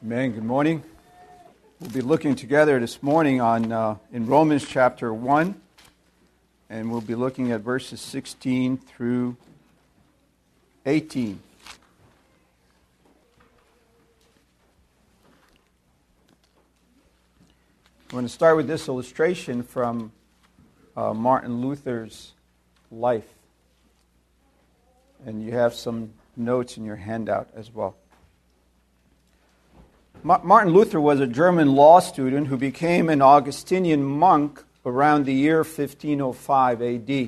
Amen. Good morning. We'll be looking together this morning in Romans chapter 1, and we'll be looking at verses 16 through 18. I'm going to start with this illustration from Martin Luther's life. And you have some notes in your handout as well. Martin Luther was a German law student who became an Augustinian monk around the year 1505 AD.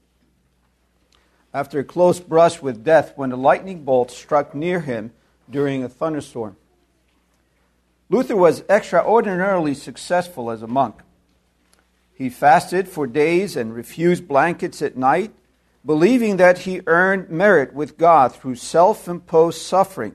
After a close brush with death when a lightning bolt struck near him during a thunderstorm. Luther was extraordinarily successful as a monk. He fasted for days and refused blankets at night, believing that he earned merit with God through self-imposed suffering.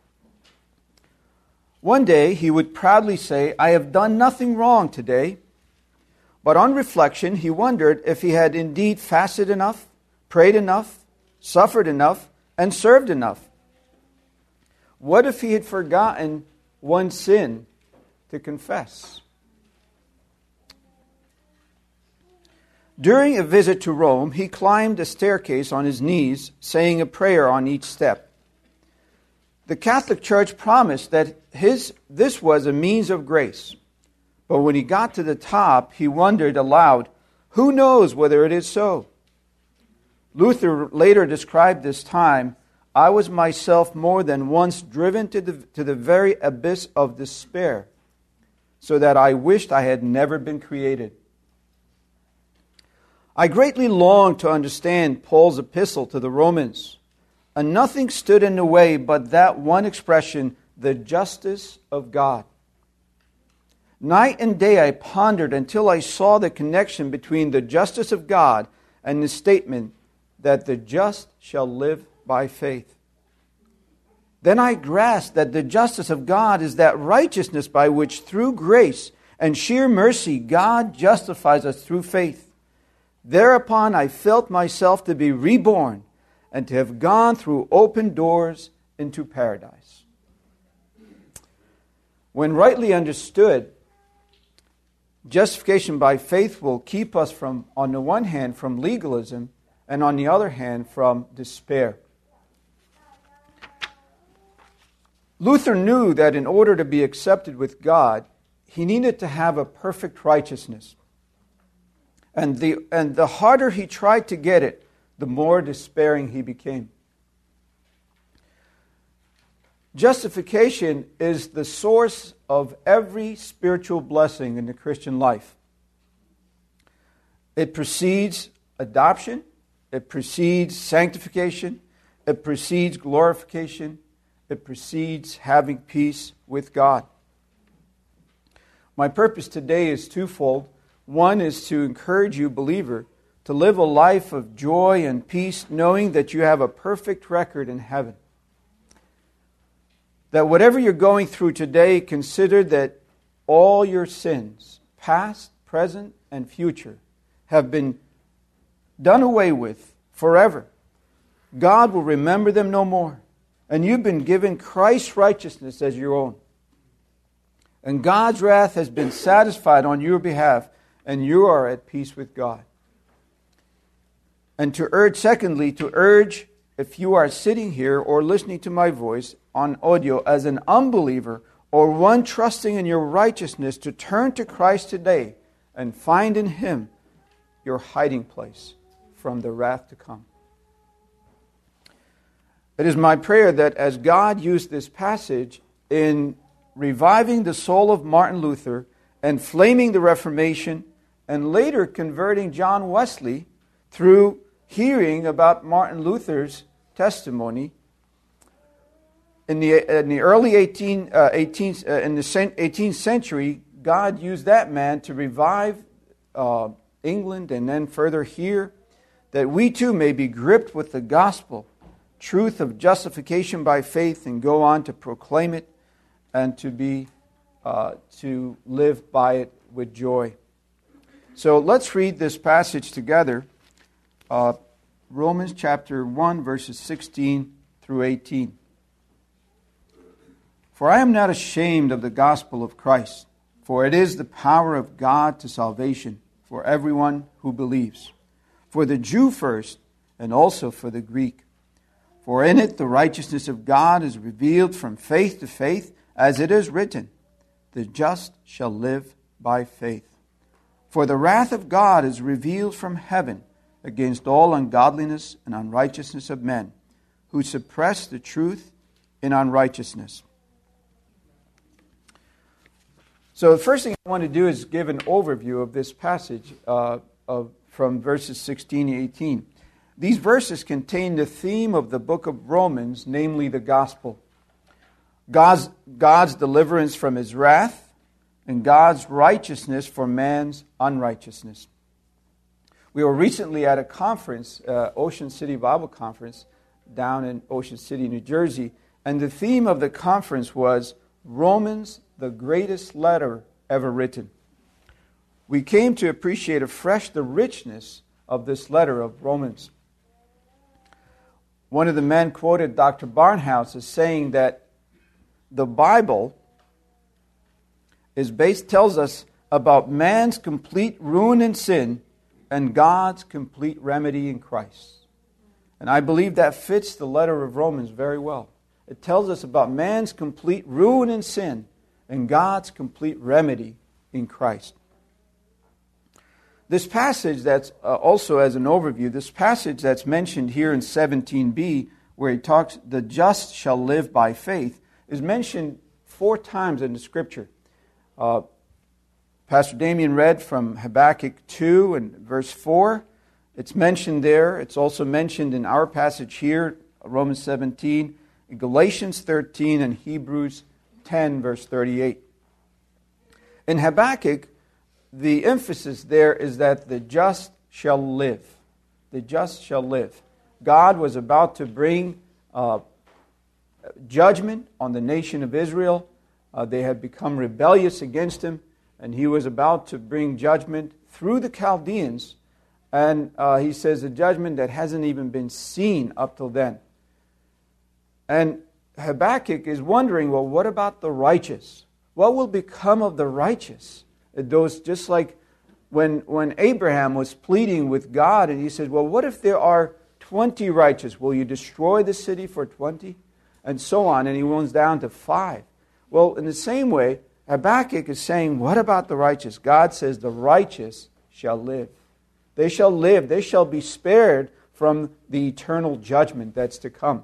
One day he would proudly say, "I have done nothing wrong today." But on reflection, he wondered if he had indeed fasted enough, prayed enough, suffered enough, and served enough. What if he had forgotten one sin to confess? During a visit to Rome, he climbed a staircase on his knees, saying a prayer on each step. The Catholic Church promised that this was a means of grace. But when he got to the top, he wondered aloud, who knows whether it is so? Luther later described this time, "I was myself more than once driven to the very abyss of despair, so that I wished I had never been created." I greatly longed to understand Paul's epistle to the Romans, and nothing stood in the way but that one expression, the justice of God. Night and day I pondered until I saw the connection between the justice of God and the statement that the just shall live by faith. Then I grasped that the justice of God is that righteousness by which through grace and sheer mercy God justifies us through faith. Thereupon I felt myself to be reborn and to have gone through open doors into paradise. When rightly understood, justification by faith will keep us from, on the one hand, from legalism, and on the other hand, from despair. Luther knew that in order to be accepted with God, he needed to have a perfect righteousness. And the harder he tried to get it, the more despairing he became. Justification is the source of every spiritual blessing in the Christian life. It precedes adoption, it precedes sanctification, it precedes glorification, it precedes having peace with God. My purpose today is twofold. One is to encourage you, believer, to live a life of joy and peace, knowing that you have a perfect record in heaven. That whatever you're going through today, consider that all your sins, past, present, and future, have been done away with forever. God will remember them no more. And you've been given Christ's righteousness as your own. And God's wrath has been satisfied on your behalf, and you are at peace with God. And secondly, to urge, if you are sitting here or listening to my voice on audio as an unbeliever or one trusting in your righteousness, to turn to Christ today and find in Him your hiding place from the wrath to come. It is my prayer that as God used this passage in reviving the soul of Martin Luther and flaming the Reformation and later converting John Wesley through hearing about Martin Luther's testimony in the early 18th century, God used that man to revive England and then further here, that we too may be gripped with the gospel, truth of justification by faith, and go on to proclaim it and to live by it with joy. So let's read this passage together. Romans chapter 1, verses 16 through 18. For I am not ashamed of the gospel of Christ, for it is the power of God to salvation for everyone who believes, for the Jew first, and also for the Greek. For in it the righteousness of God is revealed from faith to faith, as it is written, the just shall live by faith. For the wrath of God is revealed from heaven against all ungodliness and unrighteousness of men, who suppress the truth in unrighteousness. So the first thing I want to do is give an overview of this passage from verses 16 to 18. These verses contain the theme of the book of Romans, namely the gospel. God's deliverance from his wrath and God's righteousness for man's unrighteousness. We were recently at a conference, Ocean City Bible Conference, down in Ocean City, New Jersey, and the theme of the conference was Romans, the greatest letter ever written. We came to appreciate afresh the richness of this letter of Romans. One of the men quoted Dr. Barnhouse as saying that the Bible tells us about man's complete ruin and sin and God's complete remedy in Christ. And I believe that fits the letter of Romans very well. It tells us about man's complete ruin and sin and God's complete remedy in Christ. This passage that's also as an overview, this passage that's mentioned here in 17b, where he talks, the just shall live by faith, is mentioned 4 times in the Scripture. Pastor Damien read from Habakkuk 2 and verse 4. It's mentioned there. It's also mentioned in our passage here, Romans 17, Galatians 13, and Hebrews 10, verse 38. In Habakkuk, the emphasis there is that the just shall live. The just shall live. God was about to bring judgment on the nation of Israel. They had become rebellious against him, and he was about to bring judgment through the Chaldeans. And he says a judgment that hasn't even been seen up till then. And Habakkuk is wondering, well, what about the righteous? What will become of the righteous? Those, just like when Abraham was pleading with God, and he said, well, what if there are 20 righteous? Will you destroy the city for 20? And so on, and he runs down to 5. Well, in the same way, Habakkuk is saying, what about the righteous? God says the righteous shall live. They shall live. They shall be spared from the eternal judgment that's to come.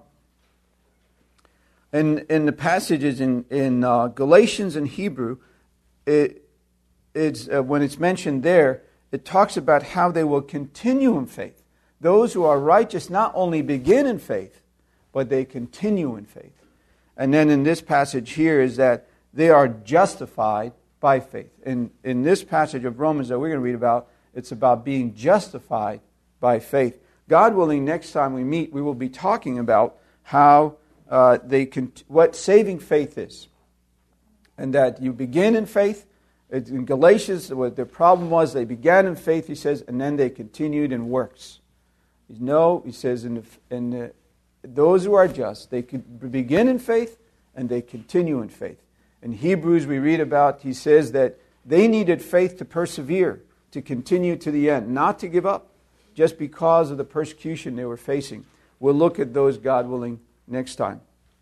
And in the passages in Galatians and Hebrew, when it's mentioned there, it talks about how they will continue in faith. Those who are righteous not only begin in faith, but they continue in faith. And then in this passage here is that they are justified by faith. In this passage of Romans that we're going to read about, it's about being justified by faith. God willing, next time we meet, we will be talking about how what saving faith is. And that you begin in faith. In Galatians, what the problem was, they began in faith, he says, and then they continued in works. No, he says, those who are just, they begin in faith and they continue in faith. In Hebrews, we read about, he says that they needed faith to persevere, to continue to the end, not to give up, just because of the persecution they were facing. We'll look at those, God willing, next time.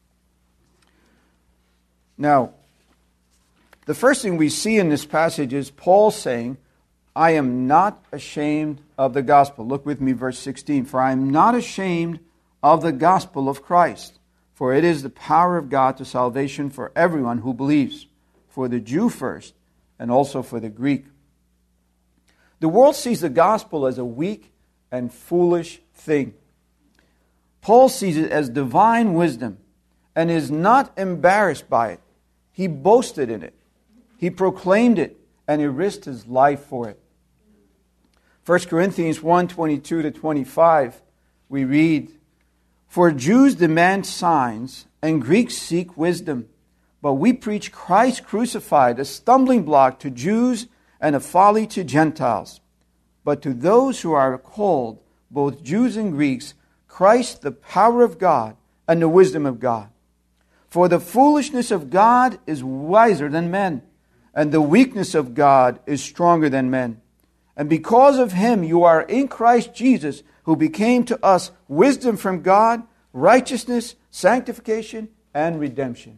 Now, the first thing we see in this passage is Paul saying, I am not ashamed of the gospel. Look with me, verse 16. For I am not ashamed of the gospel of Christ, for it is the power of God to salvation for everyone who believes, for the Jew first, and also for the Greek. The world sees the gospel as a weak and foolish thing. Paul sees it as divine wisdom and is not embarrassed by it. He boasted in it. He proclaimed it, and he risked his life for it. 1 Corinthians 1:22-25, we read, For Jews demand signs, and Greeks seek wisdom. But we preach Christ crucified, a stumbling block to Jews and a folly to Gentiles. But to those who are called, both Jews and Greeks, Christ the power of God and the wisdom of God. For the foolishness of God is wiser than men, and the weakness of God is stronger than men. And because of him you are in Christ Jesus, who became to us wisdom from God, righteousness, sanctification, and redemption.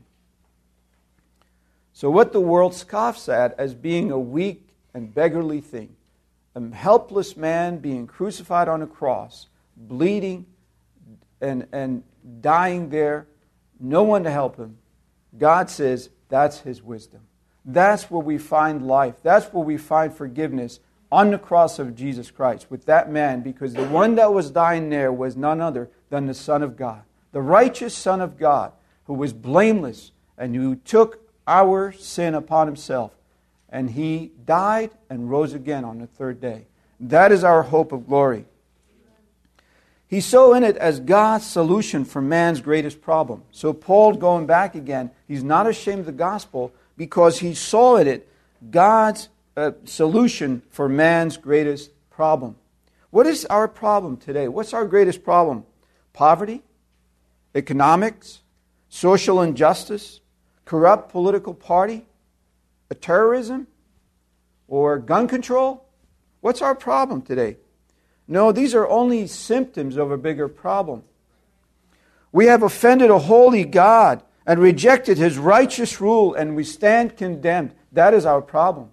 So what the world scoffs at as being a weak and beggarly thing, a helpless man being crucified on a cross, bleeding and dying there, no one to help him, God says that's his wisdom. That's where we find life. That's where we find forgiveness, on the cross of Jesus Christ with that man, because the one that was dying there was none other than the Son of God, the righteous Son of God, who was blameless and who took our sin upon himself. And he died and rose again on the third day. That is our hope of glory. He saw in it as God's solution for man's greatest problem. So Paul, going back again, he's not ashamed of the gospel because he saw in it God's solution for man's greatest problem. What is our problem today? What's our greatest problem? Poverty, economics, social injustice, corrupt political party, terrorism, or gun control? What's our problem today? No, these are only symptoms of a bigger problem. We have offended a holy God and rejected his righteous rule, and we stand condemned. That is our problem.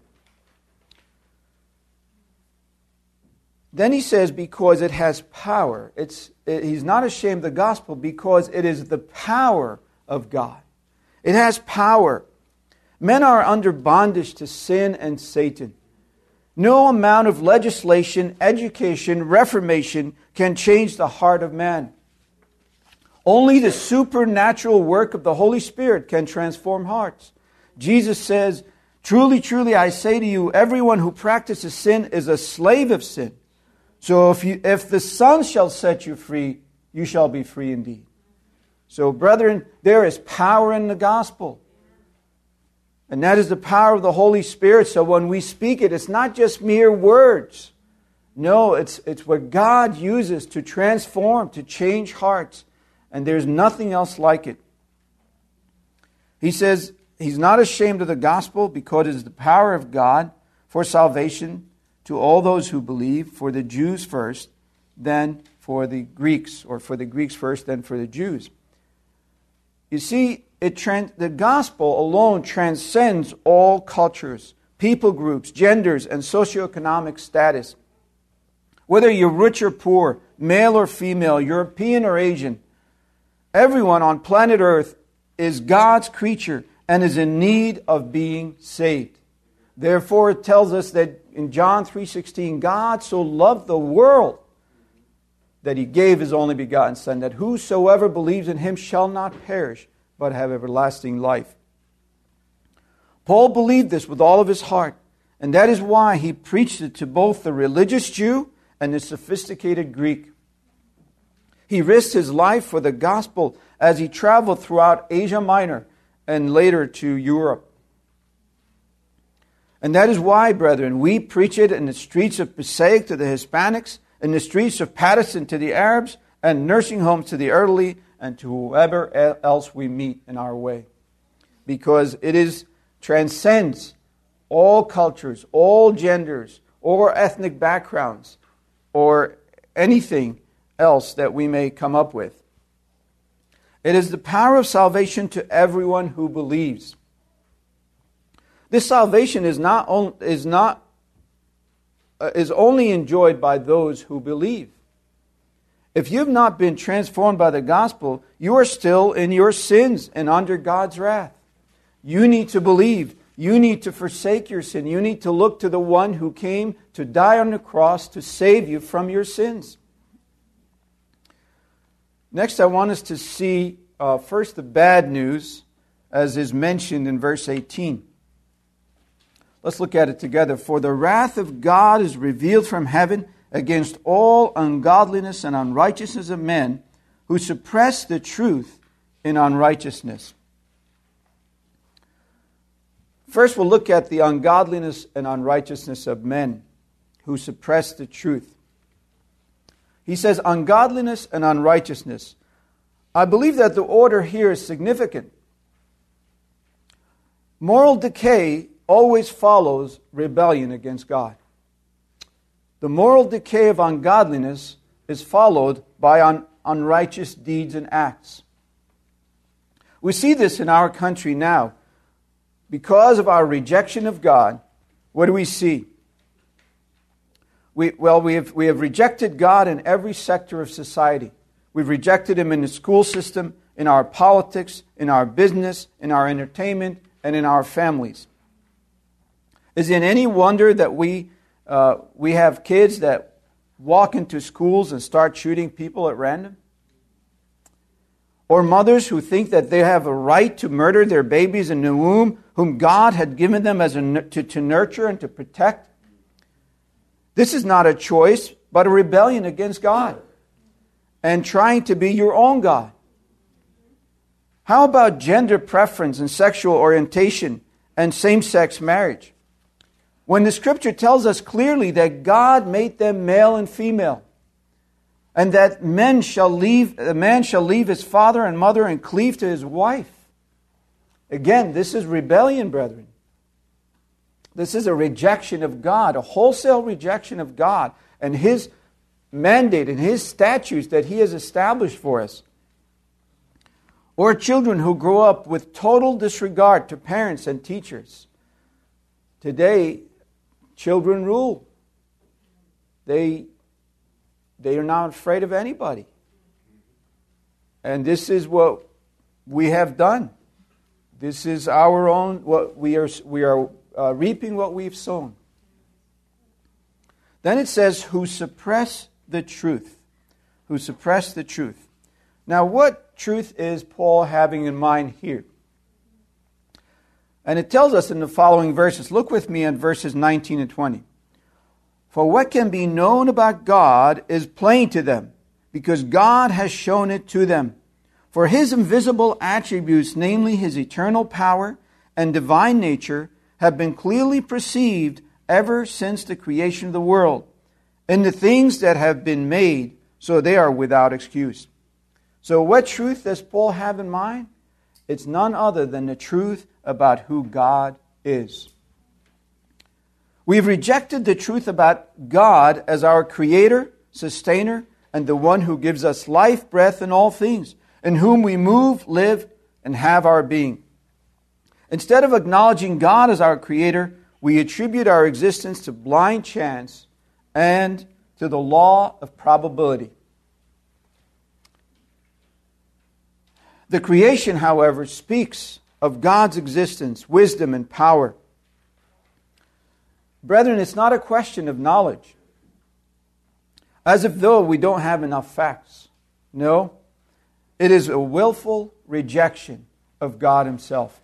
Then he says, because it has power. He's not ashamed of the gospel because it is the power of God. It has power. Men are under bondage to sin and Satan. No amount of legislation, education, reformation can change the heart of man. Only the supernatural work of the Holy Spirit can transform hearts. Jesus says, truly, truly, I say to you, everyone who practices sin is a slave of sin. So if the Son shall set you free, you shall be free indeed. So, brethren, there is power in the gospel. And that is the power of the Holy Spirit. So when we speak it, it's not just mere words. No, it's what God uses to transform, to change hearts. And there's nothing else like it. He says he's not ashamed of the gospel because it is the power of God for salvation to all those who believe, for the Jews first, then for the Greeks, or for the Greeks first, then for the Jews. You see, the gospel alone transcends all cultures, people groups, genders, and socioeconomic status. Whether you're rich or poor, male or female, European or Asian, everyone on planet Earth is God's creature and is in need of being saved. Therefore, it tells us that in John 3:16, God so loved the world that he gave his only begotten Son, that whosoever believes in him shall not perish, but have everlasting life. Paul believed this with all of his heart, and that is why he preached it to both the religious Jew and the sophisticated Greek. He risked his life for the gospel as he traveled throughout Asia Minor and later to Europe. And that is why, brethren, we preach it in the streets of Passaic to the Hispanics, in the streets of Patterson to the Arabs, and nursing homes to the elderly, and to whoever else we meet in our way. Because it transcends all cultures, all genders, or ethnic backgrounds, or anything else that we may come up with. It is the power of salvation to everyone who believes. This salvation is only enjoyed by those who believe. If you've not been transformed by the gospel, you are still in your sins and under God's wrath. You need to believe. You need to forsake your sin. You need to look to the one who came to die on the cross to save you from your sins. Next, I want us to see first the bad news, as is mentioned in verse 18. Let's look at it together. For the wrath of God is revealed from heaven against all ungodliness and unrighteousness of men who suppress the truth in unrighteousness. First, we'll look at the ungodliness and unrighteousness of men who suppress the truth. He says ungodliness and unrighteousness. I believe that the order here is significant. Moral decay always follows rebellion against God. The moral decay of ungodliness is followed by unrighteous deeds and acts. We see this in our country now. Because of our rejection of God, what do we see? We have rejected God in every sector of society. We've rejected Him in the school system, in our politics, in our business, in our entertainment, and in our families. Is it any wonder that we have kids that walk into schools and start shooting people at random? Or mothers who think that they have a right to murder their babies in the womb, whom God had given them to nurture and to protect? This is not a choice, but a rebellion against God and trying to be your own God. How about gender preference and sexual orientation and same-sex marriage? When the Scripture tells us clearly that God made them male and female, and that a man shall leave his father and mother and cleave to his wife. Again, this is rebellion, brethren. This is a rejection of God, a wholesale rejection of God and His mandate and His statutes that He has established for us. Or children who grow up with total disregard to parents and teachers. Today, children rule. They are not afraid of anybody. And this is what we have done. This is our own, what we are reaping what we've sown. Then it says, who suppress the truth. Who suppress the truth. Now, what truth is Paul having in mind here? And it tells us in the following verses. Look with me at verses 19 and 20. For what can be known about God is plain to them, because God has shown it to them. For His invisible attributes, namely His eternal power and divine nature, have been clearly perceived ever since the creation of the world, in the things that have been made, so they are without excuse. So what truth does Paul have in mind? It's none other than the truth about who God is. We've rejected the truth about God as our Creator, Sustainer, and the one who gives us life, breath, and all things, in whom we move, live, and have our being. Instead of acknowledging God as our Creator, we attribute our existence to blind chance and to the law of probability. The creation, however, speaks of God's existence, wisdom, and power. Brethren, it's not a question of knowledge, as if though we don't have enough facts. No, it is a willful rejection of God Himself.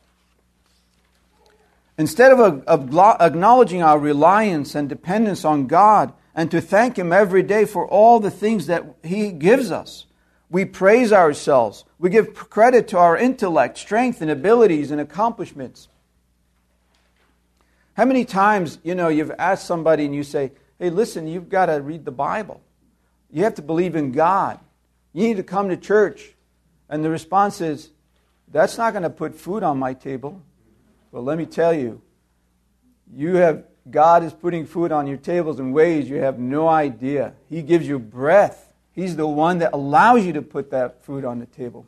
Instead of acknowledging our reliance and dependence on God and to thank Him every day for all the things that He gives us, we praise ourselves. We give credit to our intellect, strength, and abilities and accomplishments. How many times, you've asked somebody and you say, hey, listen, you've got to read the Bible. You have to believe in God. You need to come to church. And the response is, that's not going to put food on my table. Well, let me tell you, God is putting food on your tables in ways you have no idea. He gives you breath. He's the one that allows you to put that food on the table.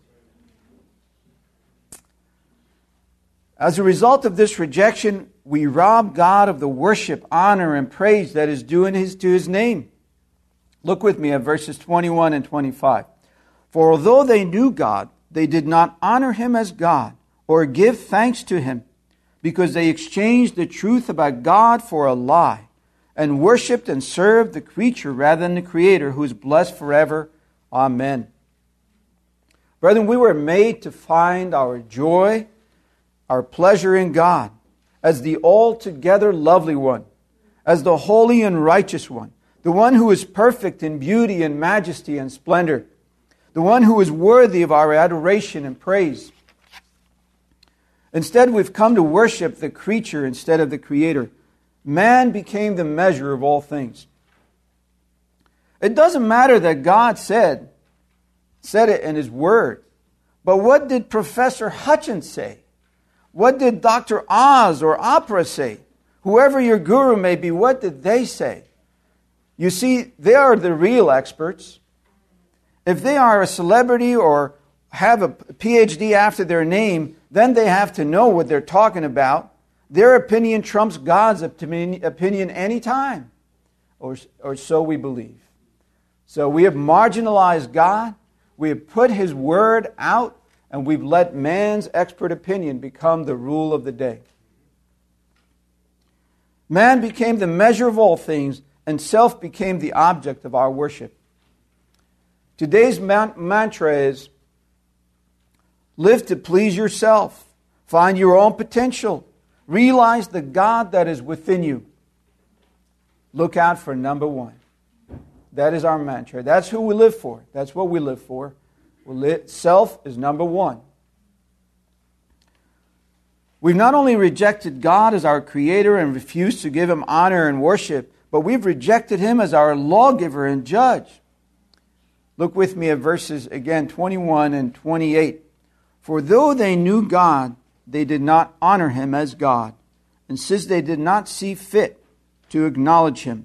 As a result of this rejection, we rob God of the worship, honor, and praise that is due to His name. Look with me at verses 21 and 25. For although they knew God, they did not honor Him as God or give thanks to Him, because they exchanged the truth about God for a lie, and worshipped and served the creature rather than the Creator, who is blessed forever. Amen. Brethren, we were made to find our joy, our pleasure in God, as the altogether lovely one, as the holy and righteous one, the one who is perfect in beauty and majesty and splendor, the one who is worthy of our adoration and praise. Instead, we've come to worship the creature instead of the Creator. Man became the measure of all things. It doesn't matter that God said it in His Word, But what did Professor Hutchins say? What did Dr. Oz or Oprah say? Whoever your guru may be, what did they say? You see, they are the real experts. If they are a celebrity or have a PhD after their name, then they have to know what they're talking about. Their opinion trumps God's opinion any time. Or so we believe. So we have marginalized God. We have put His Word out, and we've let man's expert opinion become the rule of the day. Man became the measure of all things, and self became the object of our worship. Today's mantra is, live to please yourself. Find your own potential. Realize the God that is within you. Look out for number one. That is our mantra. That's who we live for. That's what we live for. Self is number one. We've not only rejected God as our Creator and refused to give Him honor and worship, but we've rejected Him as our lawgiver and judge. Look with me at verses, again, 21 and 28. For though they knew God, they did not honor Him as God, and since they did not see fit to acknowledge Him.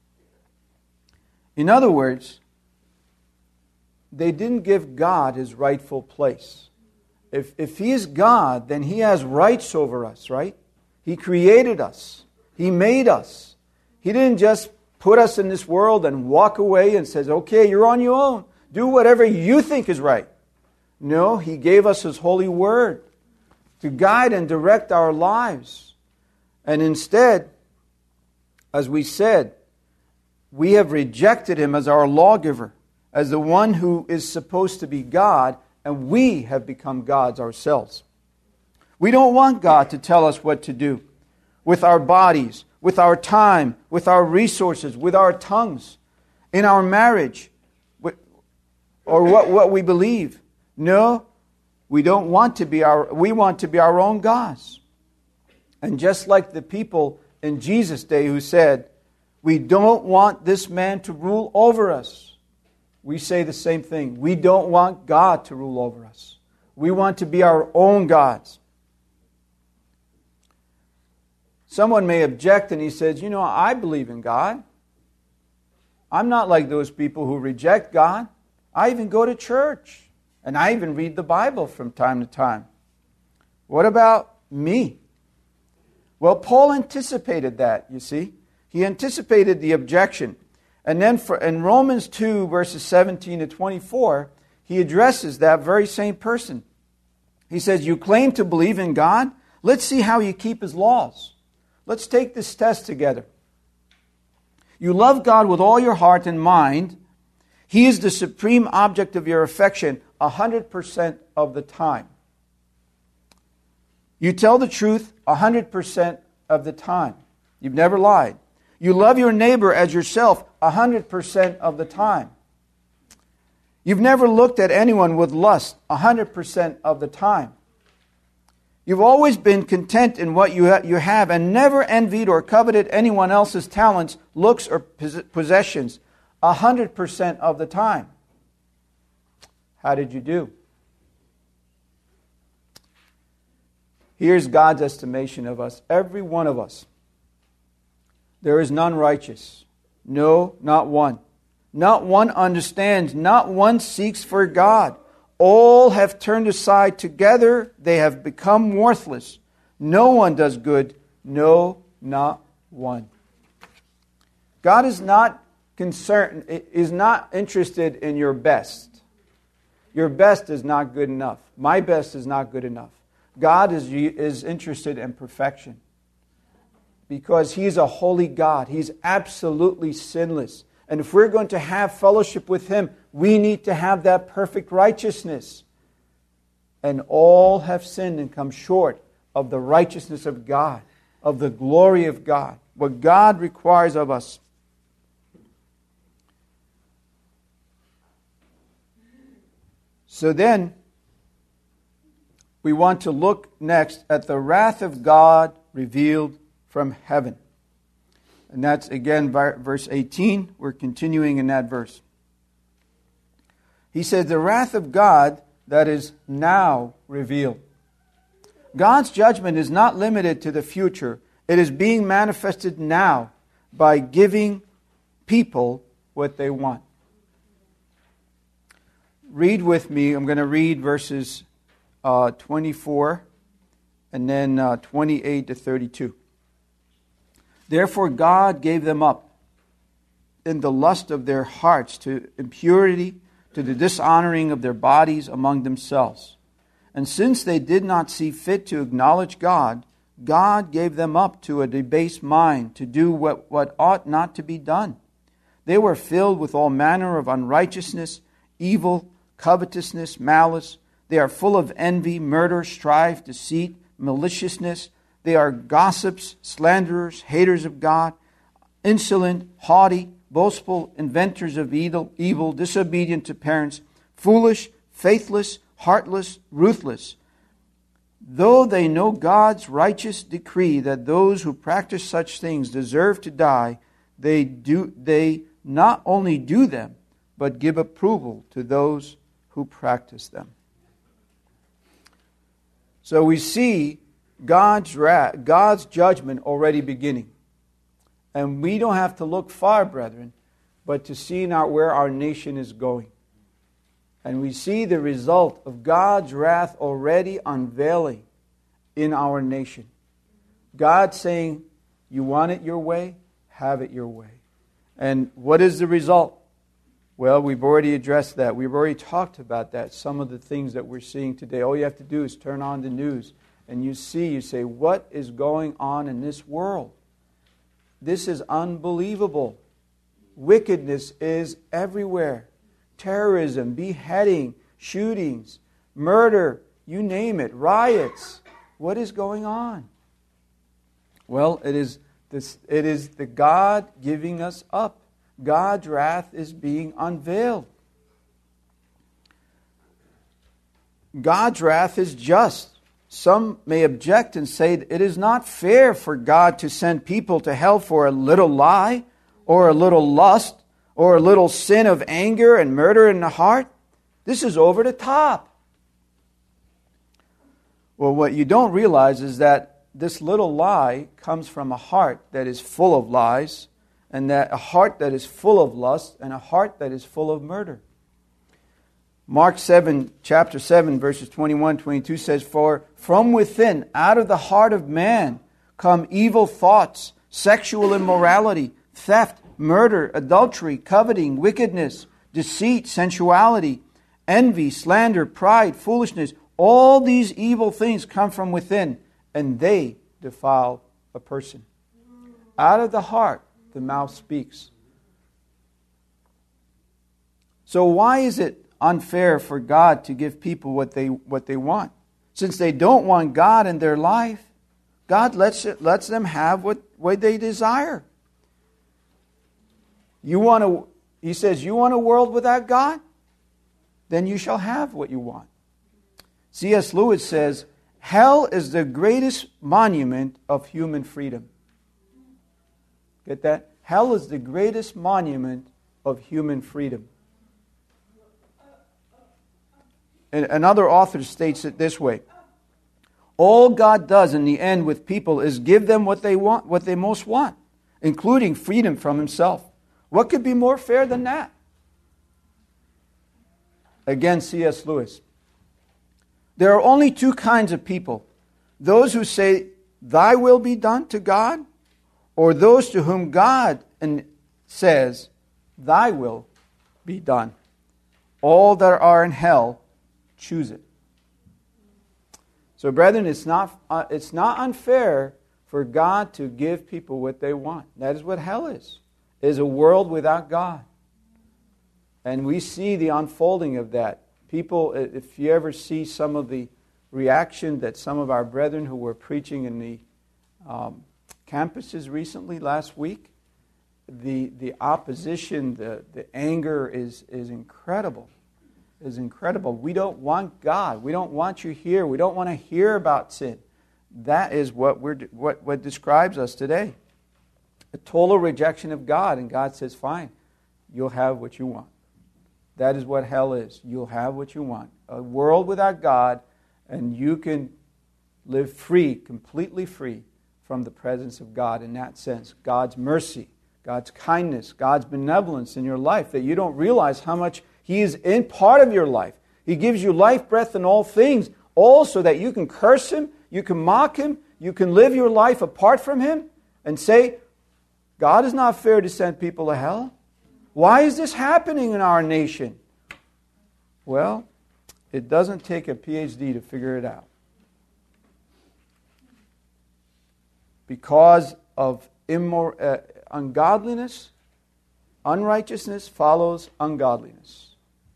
In other words, they didn't give God His rightful place. If He is God, then He has rights over us, right? He created us. He made us. He didn't just put us in this world and walk away and says, okay, you're on your own. Do whatever you think is right. No, He gave us His holy word to guide and direct our lives. And instead, as we said, we have rejected Him as our lawgiver, as the one who is supposed to be God, and we have become gods ourselves. We don't want God to tell us what to do with our bodies, with our time, with our resources, with our tongues, in our marriage, or what we believe. No, we want to be our own gods. And just like the people in Jesus' day who said, we don't want this man to rule over us. We say the same thing. We don't want God to rule over us. We want to be our own gods. Someone may object and he says, I believe in God. I'm not like those people who reject God. I even go to church. And I even read the Bible from time to time. What about me? Well, Paul anticipated that, you see. He anticipated the objection. And then in Romans 2, verses 17 to 24, he addresses that very same person. He says, you claim to believe in God? Let's see how you keep His laws. Let's take this test together. You love God with all your heart and mind. He is the supreme object of your affection 100% of the time. You tell the truth 100% of the time. You've never lied. You love your neighbor as yourself 100% of the time. You've never looked at anyone with lust 100% of the time. You've always been content in what you have and never envied or coveted anyone else's talents, looks, or possessions 100% of the time. How did you do? Here's God's estimation of us, every one of us. There is none righteous. No, not one. Not one understands. Not one seeks for God. All have turned aside. Together they have become worthless. No one does good. No, not one. God is not interested in your best. Your best is not good enough. My best is not good enough. God is interested in perfection. Because He's a holy God. He's absolutely sinless. And if we're going to have fellowship with Him, we need to have that perfect righteousness. And all have sinned and come short of the righteousness of God, of the glory of God, what God requires of us. So then, we want to look next at the wrath of God revealed from heaven. And that's again verse 18. We're continuing in that verse. He says, the wrath of God that is now revealed. God's judgment is not limited to the future. It is being manifested now by giving people what they want. Read with me. I'm going to read verses 24 and then 28 to 32. Therefore God gave them up in the lust of their hearts to impurity, to the dishonoring of their bodies among themselves. And since they did not see fit to acknowledge God, God gave them up to a debased mind to do what ought not to be done. They were filled with all manner of unrighteousness, evil, covetousness, malice. They are full of envy, murder, strife, deceit, maliciousness. They are gossips, slanderers, haters of God, insolent, haughty, boastful, inventors of evil, disobedient to parents, foolish, faithless, heartless, ruthless. Though they know God's righteous decree that those who practice such things deserve to die, they not only do them, but give approval to those who practice them. So we see God's wrath, God's judgment already beginning. And we don't have to look far, brethren, but to see now where our nation is going. And we see the result of God's wrath already unveiling in our nation. God saying, you want it your way? Have it your way. And what is the result? Well, we've already addressed that. We've already talked about that. Some of the things that we're seeing today. All you have to do is turn on the news and you say, what is going on in this world? This is unbelievable. Wickedness is everywhere. Terrorism, beheading, shootings, murder, you name it, riots. What is going on? Well, it is the God giving us up. God's wrath is being unveiled. God's wrath is just. Some may object and say it is not fair for God to send people to hell for a little lie or a little lust or a little sin of anger and murder in the heart. This is over the top. Well, what you don't realize is that this little lie comes from a heart that is full of lies, and that a heart that is full of lust, and a heart that is full of murder. Mark 7, chapter 7, verses 21, 22 says, For from within, out of the heart of man, come evil thoughts, sexual immorality, theft, murder, adultery, coveting, wickedness, deceit, sensuality, envy, slander, pride, foolishness. All these evil things come from within, and they defile a person. Out of the heart, the mouth speaks. So why is it unfair for God to give people what they want? Since they don't want God in their life, God lets them have what they desire. He says, you want a world without God? Then you shall have what you want. C.S. Lewis says, hell is the greatest monument of human freedom. Get that? Hell is the greatest monument of human freedom. And another author states it this way. All God does in the end with people is give them what they want, what they most want, including freedom from himself. What could be more fair than that? Again, C.S. Lewis. There are only two kinds of people. Those who say, thy will be done to God, or those to whom God says, thy will be done. All that are in hell choose it. So, brethren, it's not unfair for God to give people what they want. That is what hell is a world without God. And we see the unfolding of that. People, if you ever see some of the reaction that some of our brethren who were preaching in the campuses recently, last week, the opposition, the anger is incredible. Is incredible. We don't want God. We don't want you here. We don't want to hear about sin. That is what describes us today. A total rejection of God, and God says, fine, you'll have what you want. That is what hell is. You'll have what you want. a world without God, and you can live free, completely free from the presence of God in that sense. God's mercy, God's kindness, God's benevolence in your life, that you don't realize how much He is in part of your life. He gives you life, breath, and all things, all so that you can curse Him, you can mock Him, you can live your life apart from Him and say, God is not fair to send people to hell. Why is this happening in our nation? Well, it doesn't take a PhD to figure it out. Because of ungodliness, unrighteousness follows ungodliness.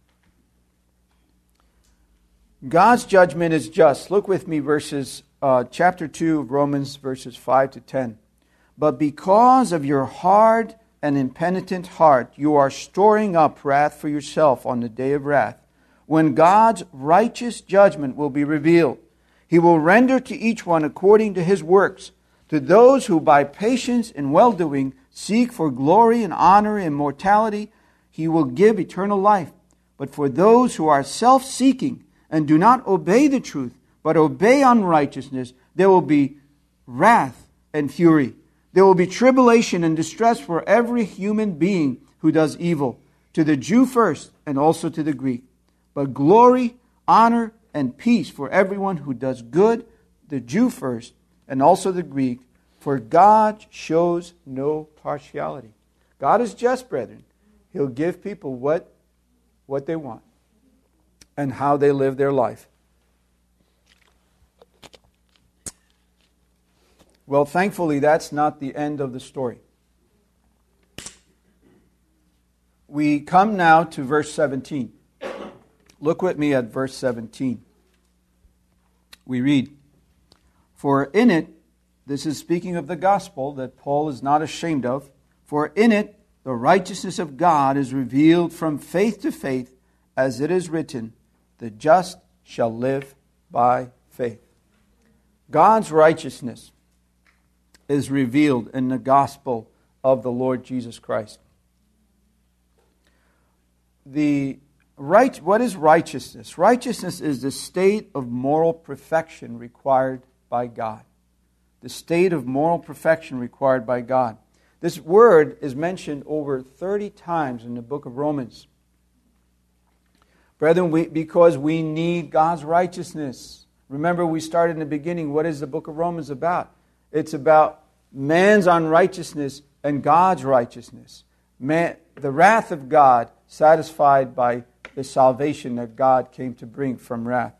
God's judgment is just. Look with me, chapter 2 of Romans, verses 5 to 10. But because of your hard and impenitent heart, you are storing up wrath for yourself on the day of wrath, when God's righteous judgment will be revealed. He will render to each one according to his works. To those who by patience and well-doing seek for glory and honor and immortality, He will give eternal life. But for those who are self-seeking and do not obey the truth, but obey unrighteousness, there will be wrath and fury. There will be tribulation and distress for every human being who does evil, to the Jew first and also to the Greek. But glory, honor, and peace for everyone who does good, the Jew first and also the Greek, for God shows no partiality. God is just, brethren. He'll give people what they want and how they live their life. Well, thankfully, that's not the end of the story. We come now to verse 17. Look with me at verse 17. We read, For in it, this is speaking of the gospel that Paul is not ashamed of, for in it the righteousness of God is revealed from faith to faith, as it is written, the just shall live by faith. God's righteousness is revealed in the gospel of the Lord Jesus Christ. What is righteousness? Righteousness is the state of moral perfection required by God. The state of moral perfection required by God. This word is mentioned over 30 times in the book of Romans. Brethren, because we need God's righteousness. Remember, we started in the beginning. What is the book of Romans about? It's about man's unrighteousness and God's righteousness. The wrath of God satisfied by the salvation that God came to bring from wrath.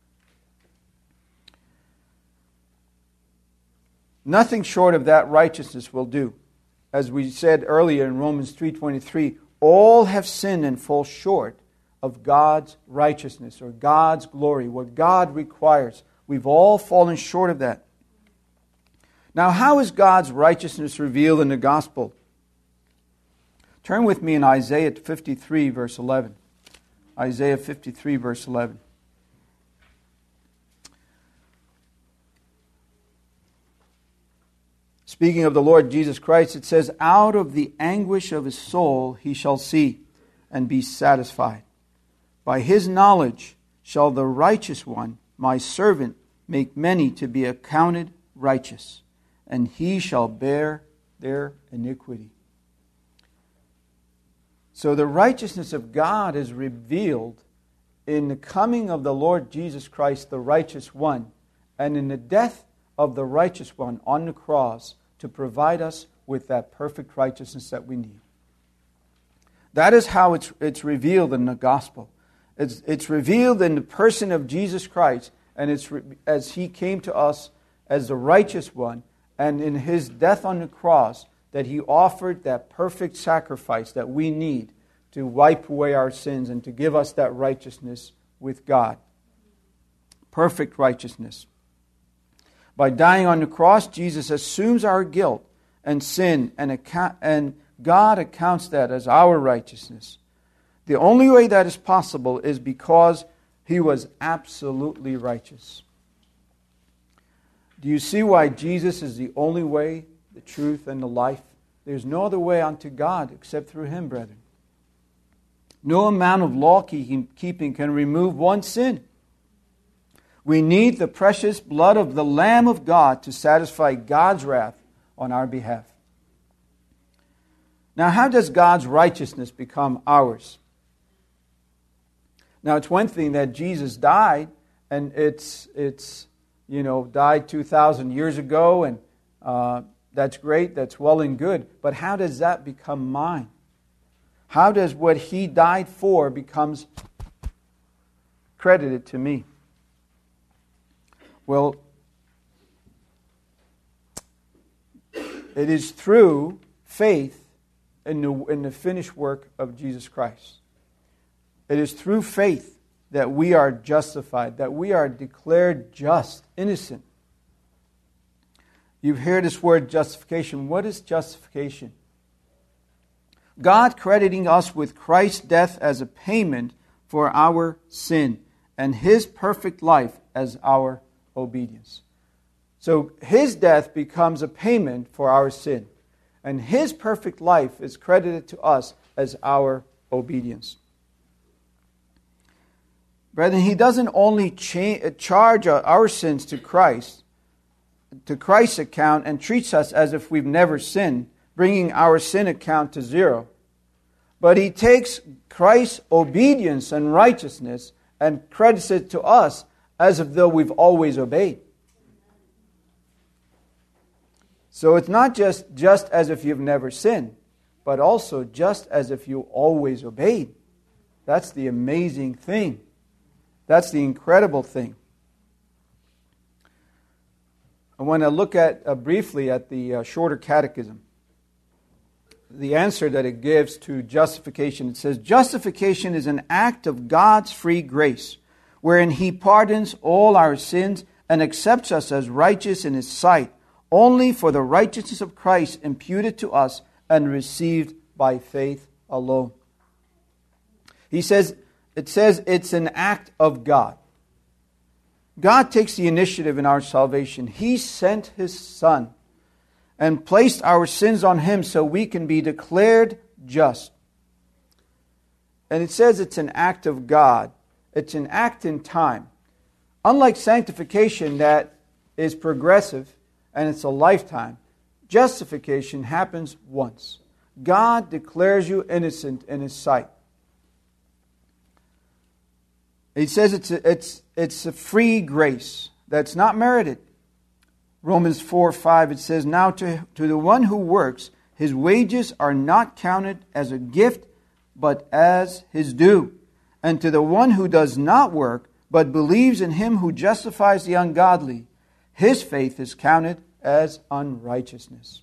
Nothing short of that righteousness will do. As we said earlier in Romans 3:23, all have sinned and fall short of God's righteousness or God's glory, what God requires. We've all fallen short of that. Now, how is God's righteousness revealed in the gospel? Turn with me in Isaiah 53, verse 11. Isaiah 53, verse 11. Speaking of the Lord Jesus Christ, it says, out of the anguish of his soul he shall see and be satisfied. By his knowledge shall the righteous one, my servant, make many to be accounted righteous, and he shall bear their iniquity. So the righteousness of God is revealed in the coming of the Lord Jesus Christ, the righteous one, and in the death of the righteous one on the cross to provide us with that perfect righteousness that we need. That is how it's revealed in the gospel. It's revealed in the person of Jesus Christ, and as he came to us as the righteous one, and in his death on the cross, that he offered that perfect sacrifice that we need to wipe away our sins and to give us that righteousness with God. Perfect righteousness. By dying on the cross, Jesus assumes our guilt and sin, and God accounts that as our righteousness. The only way that is possible is because he was absolutely righteous. Do you see why Jesus is the only way, the truth, and the life? There's no other way unto God except through him, brethren. No amount of law keeping can remove one sin. We need the precious blood of the Lamb of God to satisfy God's wrath on our behalf. Now, how does God's righteousness become ours? Now, it's one thing that Jesus died, and it's died 2,000 years ago, and that's great, that's well and good. But how does that become mine? How does what He died for becomes credited to me? Well, it is through faith in the finished work of Jesus Christ. It is through faith that we are justified, that we are declared just, innocent. You've heard this word justification. What is justification? God crediting us with Christ's death as a payment for our sin and His perfect life as our obedience. So His death becomes a payment for our sin, and His perfect life is credited to us as our obedience. Brethren, He doesn't only charge our sins to Christ's account and treats us as if we've never sinned, bringing our sin account to zero. But He takes Christ's obedience and righteousness and credits it to us as if though we've always obeyed. So it's not just as if you've never sinned, but also just as if you always obeyed. That's the amazing thing. That's the incredible thing. I want to look at briefly at the Shorter Catechism. The answer that it gives to justification. It says, justification is an act of God's free grace, wherein He pardons all our sins and accepts us as righteous in His sight, only for the righteousness of Christ imputed to us and received by faith alone. It says it's an act of God. God takes the initiative in our salvation. He sent His Son and placed our sins on Him so we can be declared just. And it says it's an act of God. It's an act in time. Unlike sanctification that is progressive and it's a lifetime, justification happens once. God declares you innocent in His sight. He says it's a free grace that's not merited. Romans 4:5, it says, now to the one who works, his wages are not counted as a gift, but as his due. And to the one who does not work, but believes in Him who justifies the ungodly, his faith is counted as unrighteousness.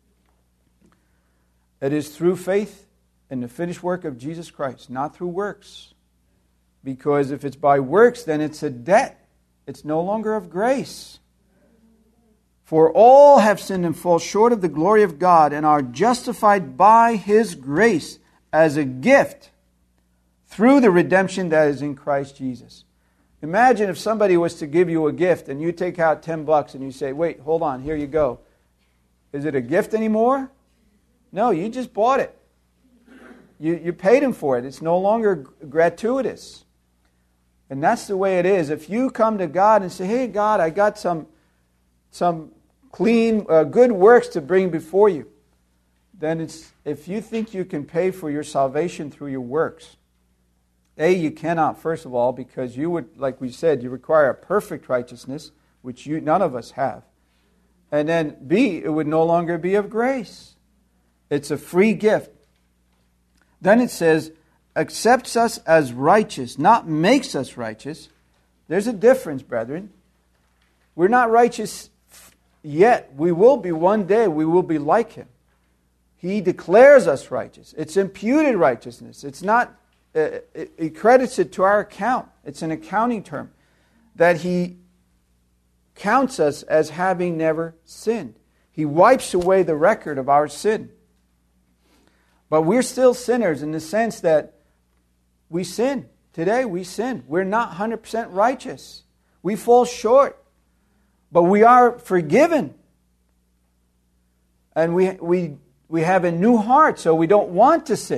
It is through faith in the finished work of Jesus Christ, not through works. Because if it's by works, then it's a debt. It's no longer of grace. For all have sinned and fall short of the glory of God and are justified by His grace as a gift through the redemption that is in Christ Jesus. Imagine if somebody was to give you a gift and you take out $10 and you say, wait, hold on, here you go. Is it a gift anymore? No, you just bought it. You paid Him for it. It's no longer gratuitous. And that's the way it is. If you come to God and say, hey, God, I got some clean, good works to bring before you, then if you think you can pay for your salvation through your works, you cannot, first of all, because you would, like we said, you require a perfect righteousness, which none of us have. And then B, it would no longer be of grace. It's a free gift. Then it says, accepts us as righteous, not makes us righteous. There's a difference, brethren. We're not righteous yet. We will be one day. We will be like Him. He declares us righteous. It's imputed righteousness. It's not, it credits it to our account. It's an accounting term. That He counts us as having never sinned. He wipes away the record of our sin. But we're still sinners in the sense that we sin. Today we sin. We're not 100% righteous. We fall short. But we are forgiven. And we have a new heart, so we don't want to sin.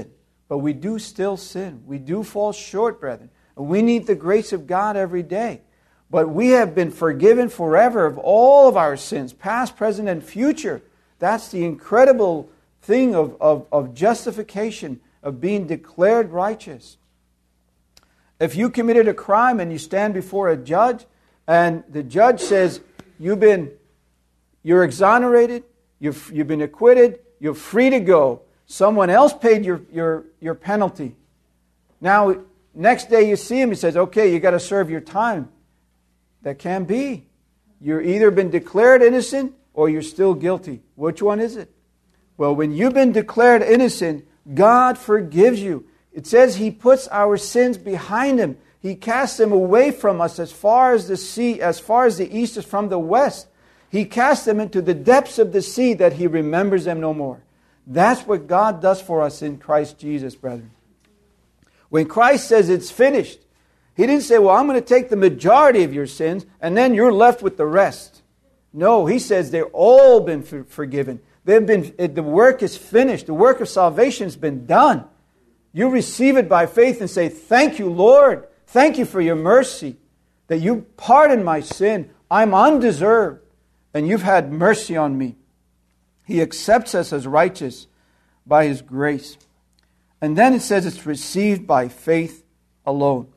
But we do still sin. We do fall short, brethren. And we need the grace of God every day. But we have been forgiven forever of all of our sins, past, present, and future. That's the incredible thing of justification, of being declared righteous. If you committed a crime and you stand before a judge, and the judge says, you're exonerated, you've been acquitted, you're free to go. Someone else paid your penalty. Now, next day you see him, he says, okay, you got to serve your time. That can't be. You're either been declared innocent or you're still guilty. Which one is it? Well, when you've been declared innocent, God forgives you. It says He puts our sins behind Him. He casts them away from us as far as the sea, as far as the east is from the west. He casts them into the depths of the sea that He remembers them no more. That's what God does for us in Christ Jesus, brethren. When Christ says it's finished, He didn't say, well, I'm going to take the majority of your sins and then you're left with the rest. No, He says they've all been forgiven. The work is finished. The work of salvation has been done. You receive it by faith and say, thank you, Lord. Thank you for your mercy, that you pardoned my sin. I'm undeserved, and you've had mercy on me. He accepts us as righteous by His grace. And then it says it's received by faith alone.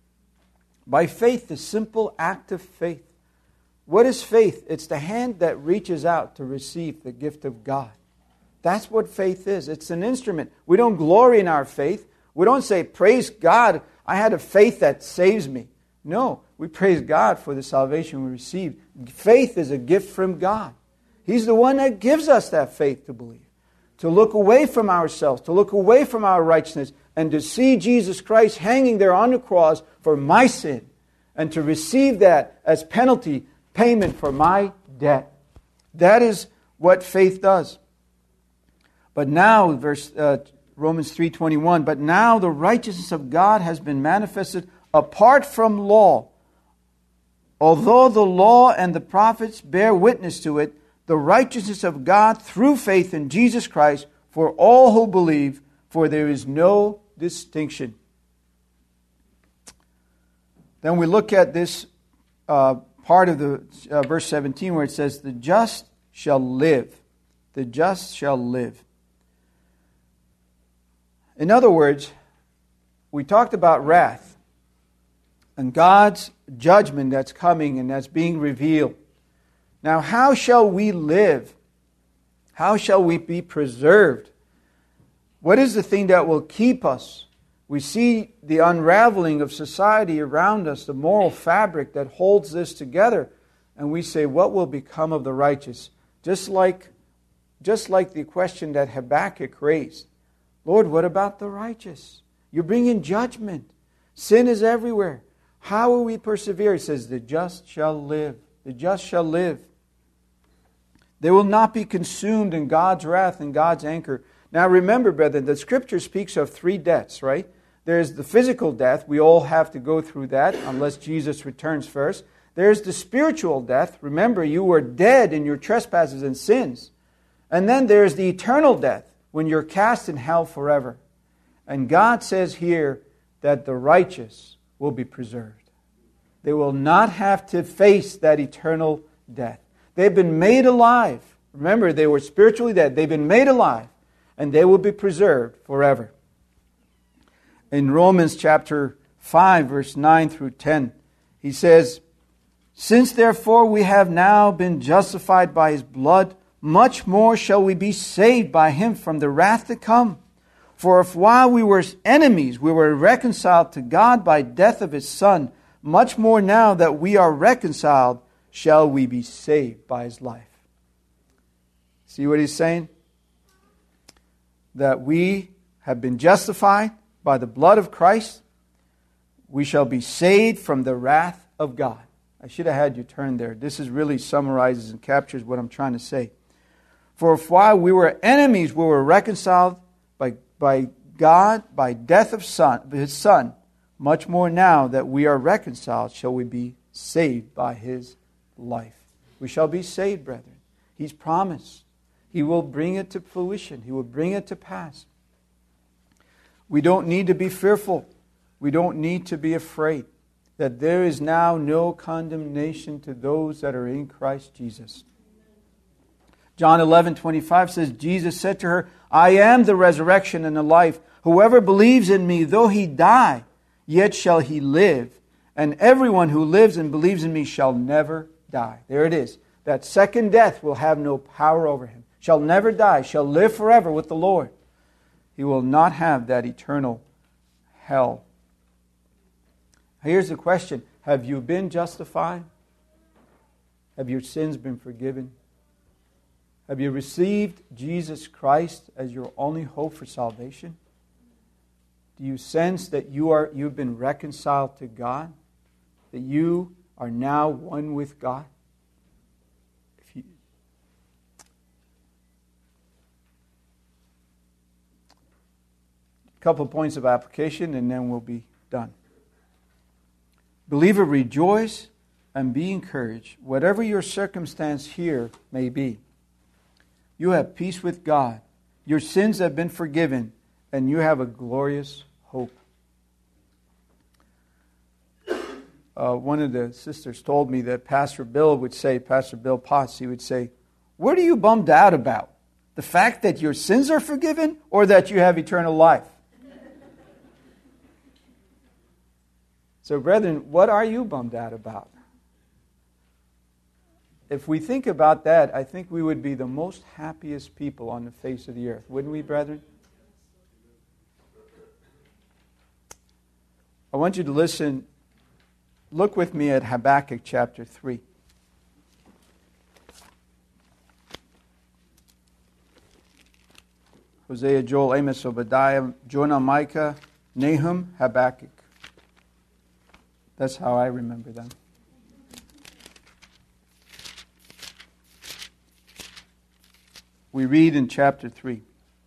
By faith, the simple act of faith. What is faith? It's the hand that reaches out to receive the gift of God. That's what faith is. It's an instrument. We don't glory in our faith. We don't say, praise God, I had a faith that saves me. No, we praise God for the salvation we received. Faith is a gift from God. He's the one that gives us that faith to believe. To look away from ourselves, to look away from our righteousness, and to see Jesus Christ hanging there on the cross for my sin, and to receive that as penalty, payment for my debt. That is what faith does. But now, Romans 3:21, but now the righteousness of God has been manifested apart from law. Although the law and the prophets bear witness to it, the righteousness of God through faith in Jesus Christ for all who believe, for there is no distinction. Then we look at this part of the verse 17 where it says, the just shall live. The just shall live. In other words, we talked about wrath and God's judgment that's coming and that's being revealed. Now, how shall we live? How shall we be preserved? What is the thing that will keep us? We see the unraveling of society around us, the moral fabric that holds this together, and we say, what will become of the righteous? Just like the question that Habakkuk raised. Lord, what about the righteous? You're bringing judgment. Sin is everywhere. How will we persevere? He says, the just shall live. The just shall live. They will not be consumed in God's wrath and God's anger. Now remember, brethren, the Scripture speaks of 3 deaths, right? There's the physical death. We all have to go through that unless Jesus returns first. There's the spiritual death. Remember, you were dead in your trespasses and sins. And then there's the eternal death, when you're cast in hell forever. And God says here that the righteous will be preserved. They will not have to face that eternal death. They've been made alive. Remember, they were spiritually dead. They've been made alive, and they will be preserved forever. In Romans chapter 5, verse 9 through 10, he says, since therefore we have now been justified by His blood, much more shall we be saved by Him from the wrath to come. For if while we were enemies, we were reconciled to God by death of His Son, much more now that we are reconciled, shall we be saved by His life. See what he's saying? That we have been justified by the blood of Christ. We shall be saved from the wrath of God. I should have had you turn there. This is really summarizes and captures what I'm trying to say. For if while we were enemies, we were reconciled by God, by death of His Son, much more now that we are reconciled, shall we be saved by His life. We shall be saved, brethren. He's promised. He will bring it to fruition. He will bring it to pass. We don't need to be fearful. We don't need to be afraid that there is now no condemnation to those that are in Christ Jesus. John 11:25 says, Jesus said to her, I am the resurrection and the life. Whoever believes in me, though he die, yet shall he live. And everyone who lives and believes in me shall never die. There it is. That second death will have no power over him. Shall never die, shall live forever with the Lord. He will not have that eternal hell. Here's the question. Have you been justified? Have your sins been forgiven? Have you received Jesus Christ as your only hope for salvation? Do you sense that you've been reconciled to God? That you are now one with God? A couple of points of application and then we'll be done. Believer, rejoice and be encouraged, whatever your circumstance here may be. You have peace with God. Your sins have been forgiven, and you have a glorious hope. One of the sisters told me that Pastor Bill Potts, he would say, what are you bummed out about? The fact that your sins are forgiven or that you have eternal life? So, brethren, what are you bummed out about? If we think about that, I think we would be the most happiest people on the face of the earth. Wouldn't we, brethren? I want you to listen. Look with me at Habakkuk chapter 3. Hosea, Joel, Amos, Obadiah, Jonah, Micah, Nahum, Habakkuk. That's how I remember them. We read in chapter 3,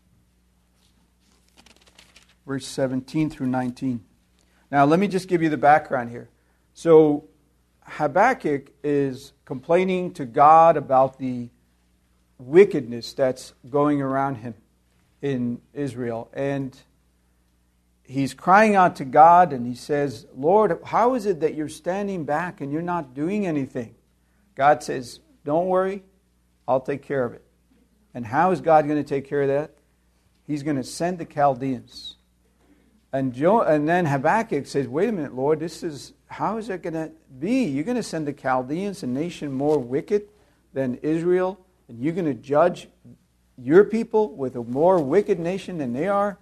verse 17 through 19. Now, let me just give you the background here. So, Habakkuk is complaining to God about the wickedness that's going around him in Israel. And he's crying out to God and he says, Lord, how is it that you're standing back and you're not doing anything? God says, don't worry, I'll take care of it. And how is God going to take care of that? He's going to send the Chaldeans. And then Habakkuk says, wait a minute, Lord, how is that going to be? You're going to send the Chaldeans, a nation more wicked than Israel, and you're going to judge your people with a more wicked nation than they are?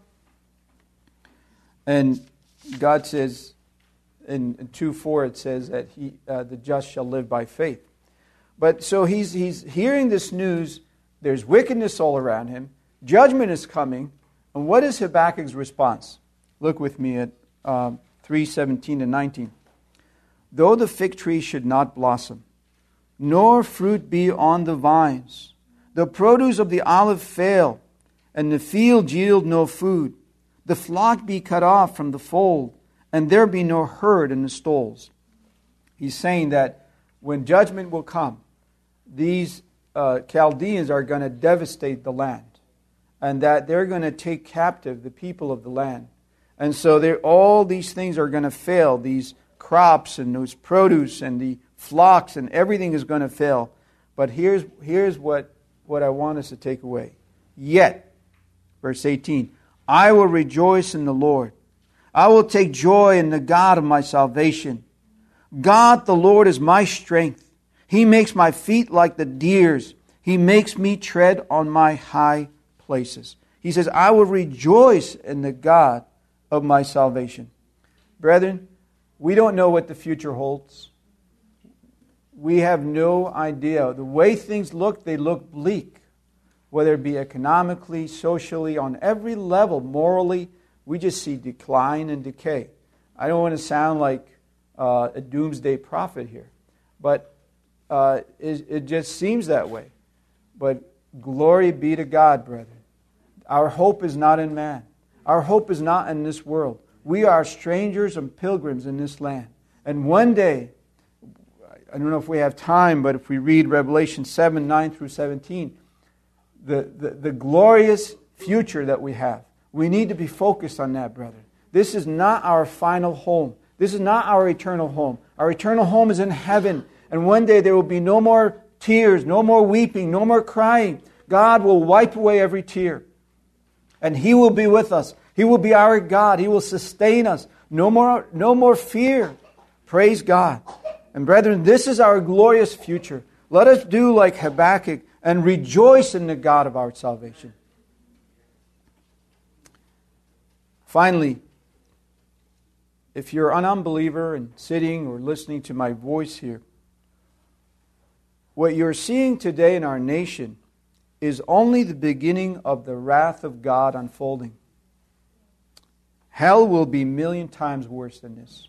And God says, in 2:4 it says that the just shall live by faith. But so he's hearing this news. There's wickedness all around him. Judgment is coming. And what is Habakkuk's response? Look with me at 3:17 and 19. Though the fig tree should not blossom, nor fruit be on the vines, the produce of the olive fail, and the field yield no food, the flock be cut off from the fold, and there be no herd in the stalls. He's saying that when judgment will come, these Chaldeans are going to devastate the land, and that they're going to take captive the people of the land. And so all these things are going to fail. These crops and those produce and the flocks and everything is going to fail. But here's what I want us to take away. Yet, verse 18, I will rejoice in the Lord. I will take joy in the God of my salvation. God the Lord is my strength. He makes my feet like the deer's. He makes me tread on my high places. He says, I will rejoice in the God of my salvation. Brethren, we don't know what the future holds. We have no idea. The way things look, they look bleak. Whether it be economically, socially, on every level, morally, we just see decline and decay. I don't want to sound like a doomsday prophet here, but it just seems that way. But glory be to God, brethren. Our hope is not in man. Our hope is not in this world. We are strangers and pilgrims in this land. And one day, I don't know if we have time, but if we read Revelation 7, 9 through 17, the glorious future that we have, We need to be focused on that, brethren. This is not our final home. This is not our eternal home. Our eternal home is in heaven. And one day there will be no more tears, no more weeping, no more crying. God will wipe away every tear. And He will be with us. He will be our God. He will sustain us. No more fear. Praise God. And brethren, this is our glorious future. Let us do like Habakkuk and rejoice in the God of our salvation. Finally, if you're an unbeliever and sitting or listening to my voice here, what you're seeing today in our nation is only the beginning of the wrath of God unfolding. Hell will be a million times worse than this.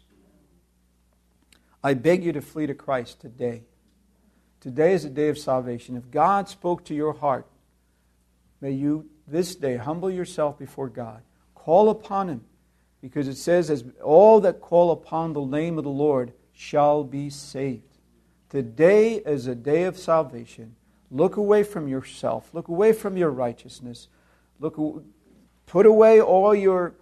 I beg you to flee to Christ today. Today is a day of salvation. If God spoke to your heart, may you this day humble yourself before God. Call upon Him, because it says, as all that call upon the name of the Lord shall be saved. Today is a day of salvation. Look away from yourself. Look away from your righteousness. Put away all your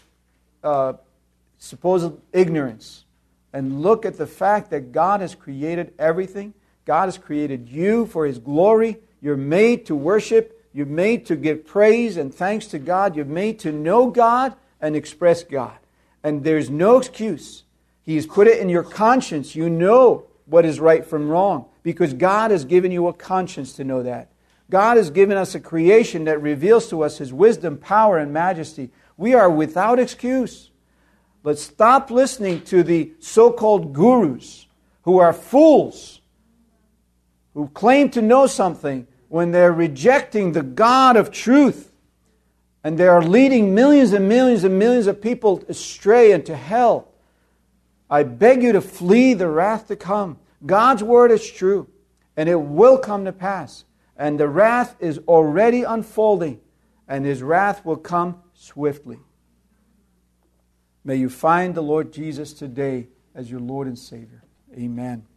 supposed ignorance. And look at the fact that God has created everything. God has created you for His glory. You're made to worship. You're made to give praise and thanks to God. You're made to know God and express God. And there's no excuse. He's put it in your conscience. You know what is right from wrong, because God has given you a conscience to know that. God has given us a creation that reveals to us His wisdom, power, and majesty. We are without excuse. Let's stop listening to the so-called gurus who are fools, who claim to know something when they're rejecting the God of truth. And they are leading millions and millions and millions of people astray into hell. I beg you to flee the wrath to come. God's word is true, and it will come to pass. And the wrath is already unfolding, and His wrath will come swiftly. May you find the Lord Jesus today as your Lord and Savior. Amen.